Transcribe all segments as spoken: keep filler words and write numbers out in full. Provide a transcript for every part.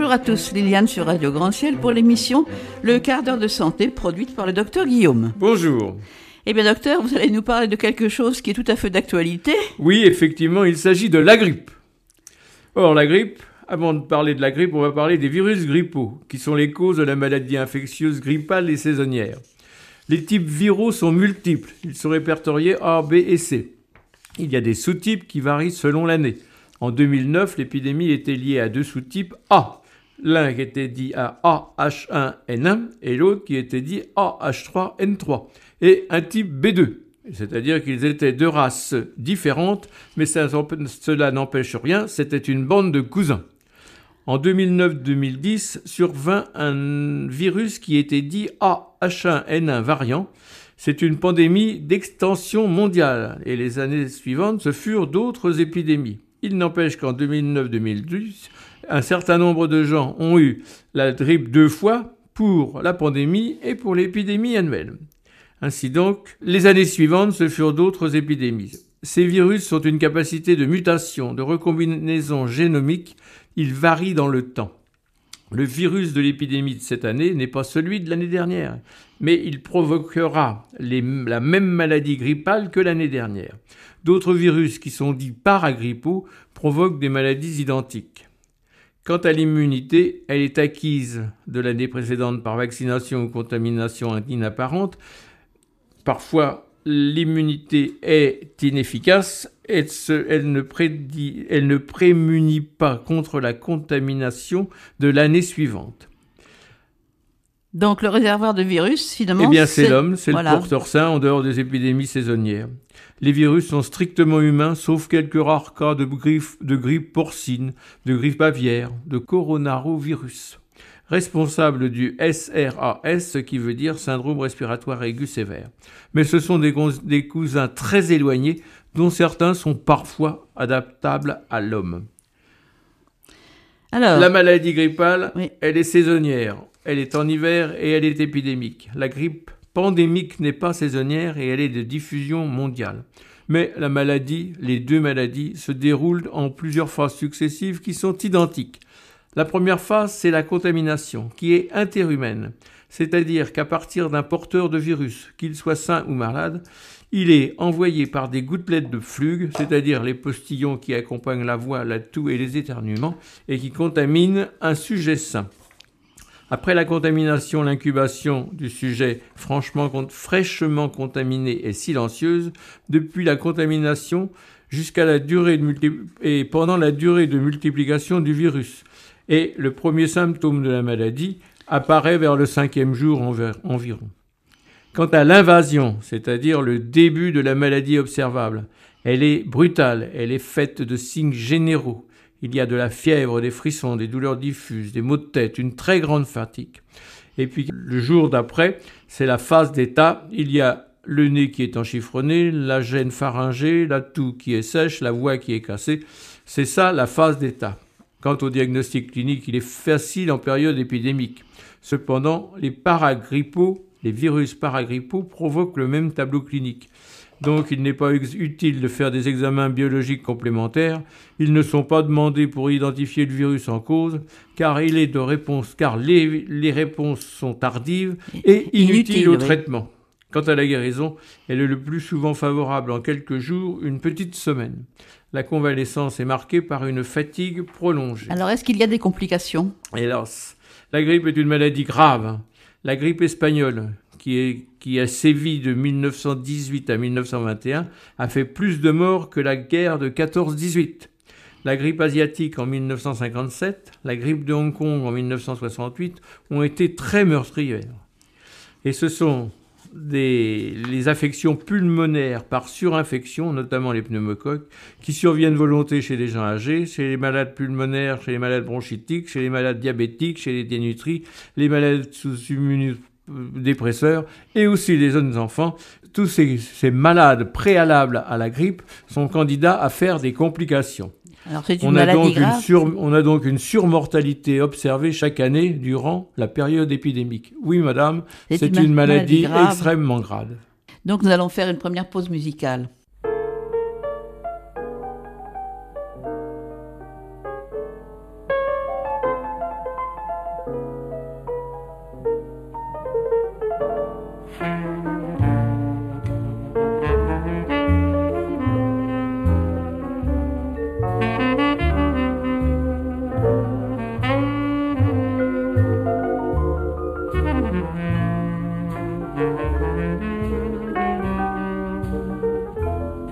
Bonjour à tous, Liliane sur Radio Grand Ciel pour l'émission Le quart d'heure de santé produite par le docteur Guillaume. Bonjour. Eh bien docteur, vous allez nous parler de quelque chose qui est tout à fait d'actualité. Oui, effectivement, il s'agit de la grippe. Or, la grippe, avant de parler de la grippe, on va parler des virus grippaux, qui sont les causes de la maladie infectieuse grippale et saisonnière. Les types viraux sont multiples, ils sont répertoriés A, B et C. Il y a des sous-types qui varient selon l'année. En deux mille neuf, l'épidémie était liée à deux sous-types A. L'un qui était dit à A H un N un et l'autre qui était dit A H trois N trois. Et un type B deux. C'est-à-dire qu'ils étaient deux races différentes, mais ça, cela n'empêche rien, c'était une bande de cousins. En deux mille neuf deux mille dix, survint un virus qui était dit A H un N un variant. C'est une pandémie d'extension mondiale, et les années suivantes, ce furent d'autres épidémies. Il n'empêche qu'en deux mille neuf deux mille dix, un certain nombre de gens ont eu la grippe deux fois pour la pandémie et pour l'épidémie annuelle. Ainsi donc, les années suivantes, ce furent d'autres épidémies. Ces virus ont une capacité de mutation, de recombinaison génomique. Ils varient dans le temps. Le virus de l'épidémie de cette année n'est pas celui de l'année dernière, mais il provoquera les, la même maladie grippale que l'année dernière. D'autres virus qui sont dits paragrippaux provoquent des maladies identiques. Quant à l'immunité, elle est acquise de l'année précédente par vaccination ou contamination inapparente. Parfois, l'immunité est inefficace, elle, se, elle, ne prédit, elle ne prémunit pas contre la contamination de l'année suivante. Donc le réservoir de virus, finalement, eh bien, c'est, c'est l'homme, c'est voilà. le porteur sain en dehors des épidémies saisonnières. Les virus sont strictement humains, sauf quelques rares cas de grippe, de grippe porcine, de grippe aviaire, de coronavirus, responsable du S R A S, ce qui veut dire syndrome respiratoire aigu sévère. Mais ce sont des, des cousins très éloignés, dont certains sont parfois adaptables à l'homme. Alors, la maladie grippale, oui. Elle est saisonnière. Elle est en hiver et elle est épidémique. La grippe pandémique n'est pas saisonnière et elle est de diffusion mondiale. Mais la maladie, les deux maladies, se déroulent en plusieurs phases successives qui sont identiques. La première phase, c'est la contamination, qui est interhumaine. C'est-à-dire qu'à partir d'un porteur de virus, qu'il soit sain ou malade, il est envoyé par des gouttelettes de flugue, c'est-à-dire les postillons qui accompagnent la voix, la toux et les éternuements, et qui contaminent un sujet sain. Après la contamination, l'incubation du sujet franchement, fraîchement contaminé est silencieuse. Depuis la contamination jusqu'à la durée de multi... et pendant la durée de multiplication du virus. Et le premier symptôme de la maladie apparaît vers le cinquième jour environ. Quant à l'invasion, c'est-à-dire le début de la maladie observable, elle est brutale, elle est faite de signes généraux. Il y a de la fièvre, des frissons, des douleurs diffuses, des maux de tête, une très grande fatigue. Et puis le jour d'après, c'est la phase d'état. Il y a le nez qui est enchiffronné, la gêne pharyngée, la toux qui est sèche, la voix qui est cassée. C'est ça la phase d'état. Quant au diagnostic clinique, il est facile en période épidémique. Cependant, les paragrippaux, les virus paragrippaux provoquent le même tableau clinique. Donc, il n'est pas utile de faire des examens biologiques complémentaires. Ils ne sont pas demandés pour identifier le virus en cause, car, il est de réponse, car les, les réponses sont tardives et inutiles Inutile, au oui. traitement. Quant à la guérison, elle est le plus souvent favorable en quelques jours, une petite semaine. La convalescence est marquée par une fatigue prolongée. Alors, est-ce qu'il y a des complications ? Hélas, la grippe est une maladie grave. La grippe espagnole, qui, est, qui a sévi de mille neuf cent dix-huit à mille neuf cent vingt et un, a fait plus de morts que la guerre de quatorze dix-huit. La grippe asiatique en mille neuf cent cinquante-sept, la grippe de Hong Kong en mille neuf cent soixante-huit ont été très meurtrières. Et ce sont des, les affections pulmonaires par surinfection, notamment les pneumocoques, qui surviennent volonté chez les gens âgés, chez les malades pulmonaires, chez les malades bronchitiques, chez les malades diabétiques, chez les dénutris, les malades sous immunodépresseurs et aussi les jeunes enfants. Tous ces, ces malades préalables à la grippe sont candidats à faire des complications. Alors c'est une on, maladie a donc grave. Une sur, on a donc une surmortalité observée chaque année durant la période épidémique. Oui, madame, c'est, c'est une, une maladie, maladie grave. extrêmement grave. Donc nous allons faire une première pause musicale.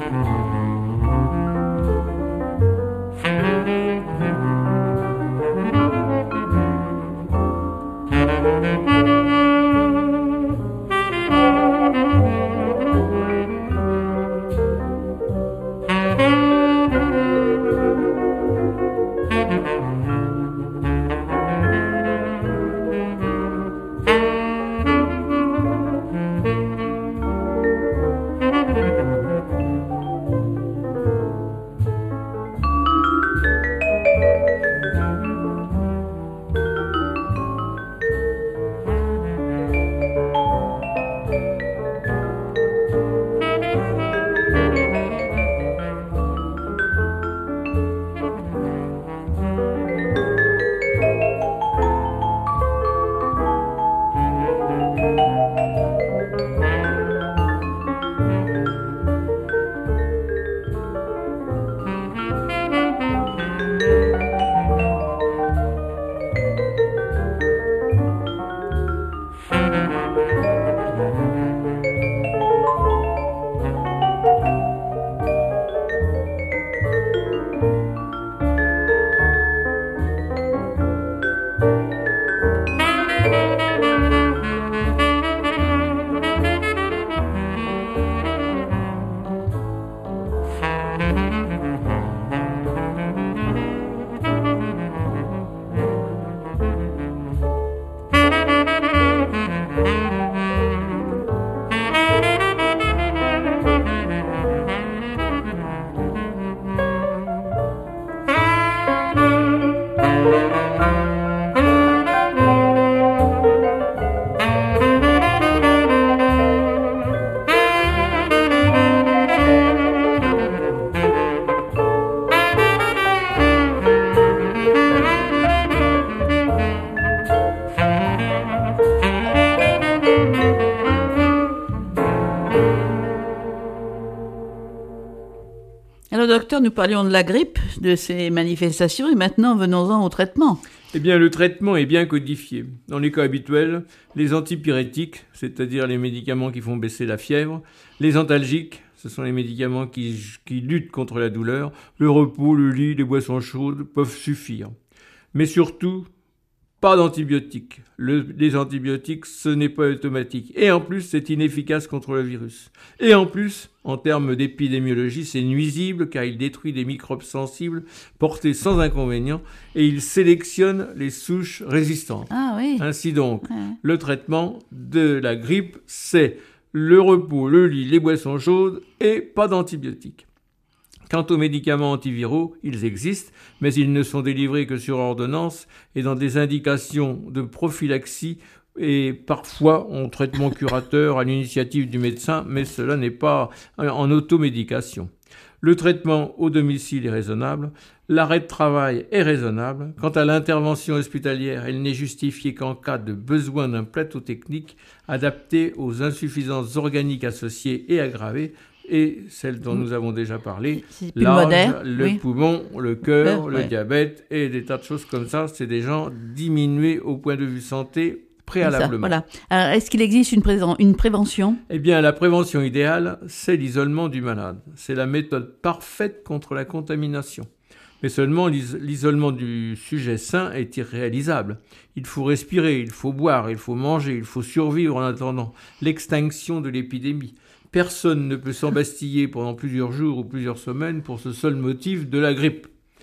Alors docteur, nous parlions de la grippe, de ses manifestations, et maintenant venons-en au traitement. Eh bien, le traitement est bien codifié. Dans les cas habituels, les antipyrétiques, c'est-à-dire les médicaments qui font baisser la fièvre, les antalgiques, ce sont les médicaments qui, qui luttent contre la douleur, le repos, le lit, les boissons chaudes peuvent suffire. Mais surtout, pas d'antibiotiques. Le, les antibiotiques, ce n'est pas automatique. Et en plus, c'est inefficace contre le virus. Et en plus, en termes d'épidémiologie, c'est nuisible car il détruit des microbes sensibles portés sans inconvénient et il sélectionne les souches résistantes. Ah oui. Ainsi donc, ouais. Le traitement de la grippe, c'est le repos, le lit, les boissons chaudes et pas d'antibiotiques. Quant aux médicaments antiviraux, ils existent, mais ils ne sont délivrés que sur ordonnance et dans des indications de prophylaxie et parfois en traitement curateur à l'initiative du médecin, mais cela n'est pas en automédication. Le traitement au domicile est raisonnable, l'arrêt de travail est raisonnable. Quant à l'intervention hospitalière, elle n'est justifiée qu'en cas de besoin d'un plateau technique adapté aux insuffisances organiques associées et aggravées, et celles dont nous avons déjà parlé, l'âge, le oui. poumon, le cœur, le, le ouais. diabète et des tas de choses comme ça. C'est des gens diminués au point de vue santé préalablement. Ça, voilà. Alors, est-ce qu'il existe une, pré- une prévention ? Eh bien, la prévention idéale, c'est l'isolement du malade. C'est la méthode parfaite contre la contamination. Mais seulement l'is- l'isolement du sujet sain est irréalisable. Il faut respirer, il faut boire, il faut manger, il faut survivre en attendant l'extinction de l'épidémie. Personne ne peut s'embastiller pendant plusieurs jours ou plusieurs semaines pour ce seul motif de la grippe.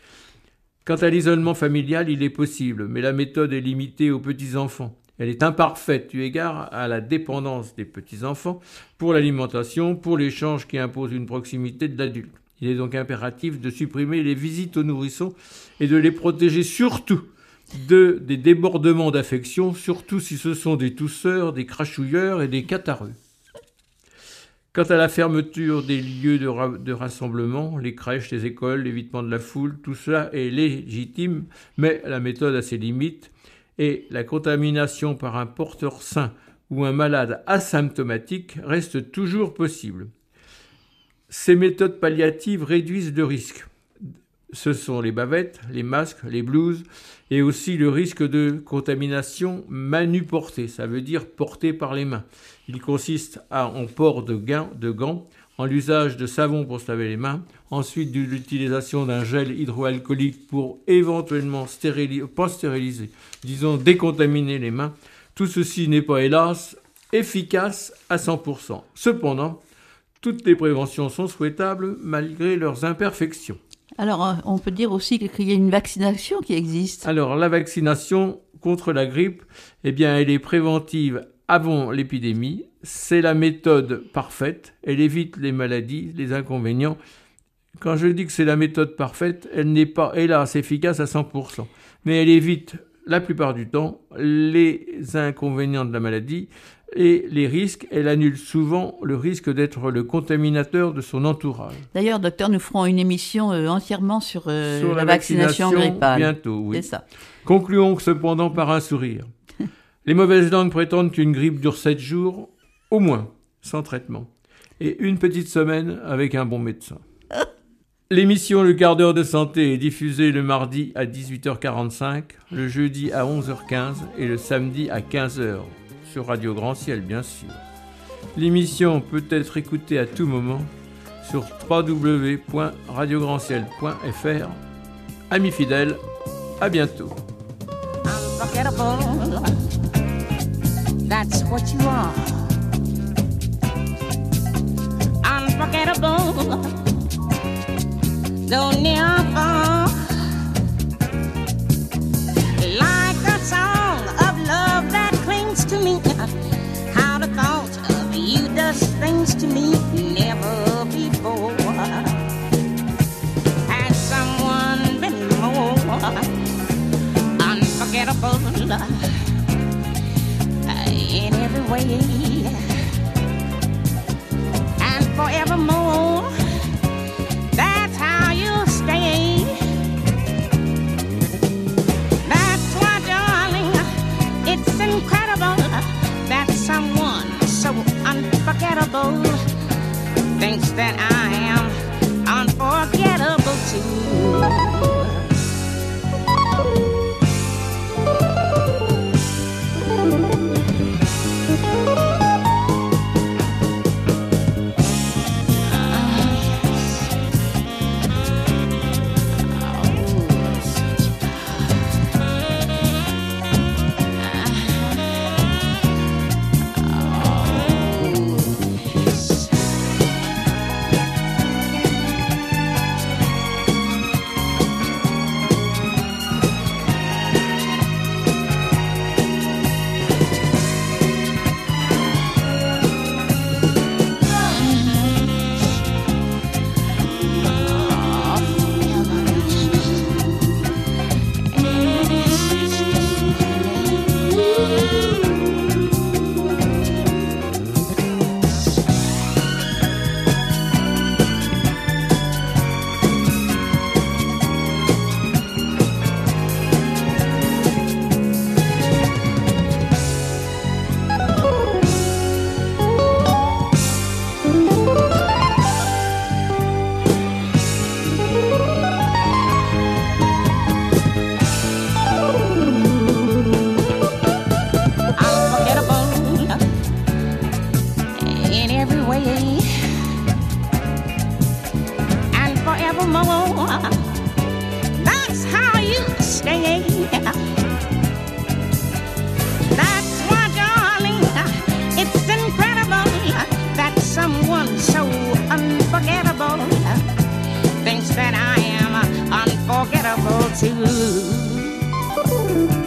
Quant à l'isolement familial, il est possible, mais la méthode est limitée aux petits-enfants. Elle est imparfaite eu égard à la dépendance des petits-enfants pour l'alimentation, pour l'échange qui impose une proximité de l'adulte. Il est donc impératif de supprimer les visites aux nourrissons et de les protéger surtout de, des débordements d'affection, surtout si ce sont des tousseurs, des crachouilleurs et des catarrheux. Quant à la fermeture des lieux de, ra- de rassemblement, les crèches, les écoles, l'évitement de la foule, tout cela est légitime, mais la méthode a ses limites et la contamination par un porteur sain ou un malade asymptomatique reste toujours possible. Ces méthodes palliatives réduisent le risque. Ce sont les bavettes, les masques, les blouses et aussi le risque de contamination manuportée, ça veut dire portée par les mains. Il consiste à, en port de gants, de gants en l'usage de savon pour se laver les mains, ensuite de l'utilisation d'un gel hydroalcoolique pour éventuellement stériliser, pas stériliser, disons décontaminer les mains. Tout ceci n'est pas, hélas, efficace à cent pour cent. Cependant, toutes les préventions sont souhaitables malgré leurs imperfections. Alors, on peut dire aussi qu'il y a une vaccination qui existe. Alors, la vaccination contre la grippe, eh bien, elle est préventive avant l'épidémie. C'est la méthode parfaite. Elle évite les maladies, les inconvénients. Quand je dis que c'est la méthode parfaite, elle n'est pas, hélas, efficace à cent pour cent. Mais elle évite, la plupart du temps, les inconvénients de la maladie et les risques. Elle annule souvent le risque d'être le contaminateur de son entourage. D'ailleurs, docteur, nous ferons une émission euh, entièrement sur, euh, sur la, la vaccination, vaccination grippale. Bientôt, oui. C'est ça. Concluons cependant par un sourire. Les mauvaises langues prétendent qu'une grippe dure sept jours, au moins, sans traitement, et une petite semaine avec un bon médecin. L'émission Le quart d'heure de santé est diffusée le mardi à dix-huit heures quarante-cinq, le jeudi à onze heures quinze et le samedi à quinze heures, sur Radio Grand Ciel, bien sûr. L'émission peut être écoutée à tout moment sur w w w point radio grand ciel point f r. Amis fidèles, à bientôt. Unforgettable, that's what you are. Unforgettable, though near or far. Like a song of love that clings to me. How the thought of you does things to me never before. Has someone been more unforgettable uh, in every way and forevermore? That's how you stay. That's why, darling, it's incredible that someone so unforgettable thinks that I am unforgettable too. That's how you stay. That's why, darling, it's incredible that someone so unforgettable thinks that I am unforgettable too.